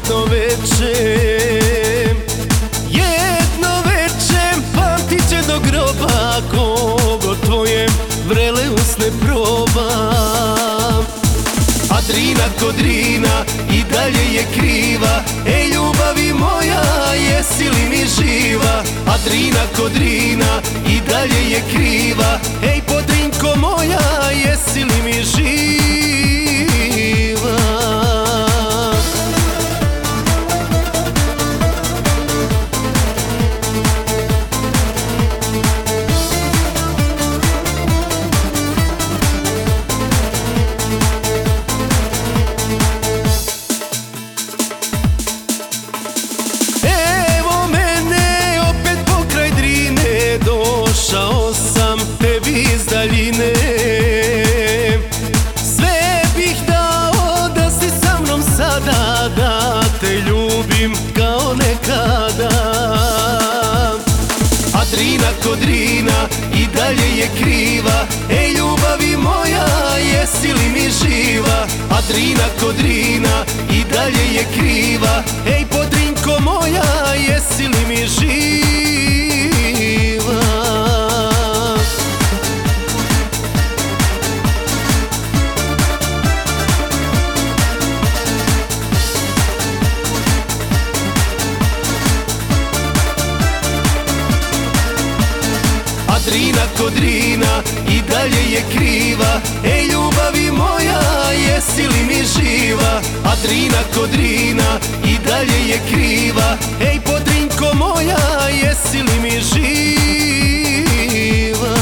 jedno večer, jedno večer pamtit će do groba, kogo tvoje vrele usne probam. A Drina ko Drina i dalje je kriva, ej ljubavi moja, jesi li mi živa? A Drina ko Drina i dalje je kriva, ej Podrinko moja, jesi li mi živa? Došao sam tebi iz daljine, sve bih dao da si sa mnom sada, da te ljubim kao nekada. A Drina ko Drina i dalje je kriva, ej ljubavi moja, jesi li mi živa? A Drina ko Drina i dalje je kriva, ej Podrinko moja, jesi li mi živa? Drina ko Drina i dalje je kriva, ej ljubavi moja, jesi li mi živa? A Drina ko Drina i dalje je kriva, ej Podrinko moja, jesi li mi živa?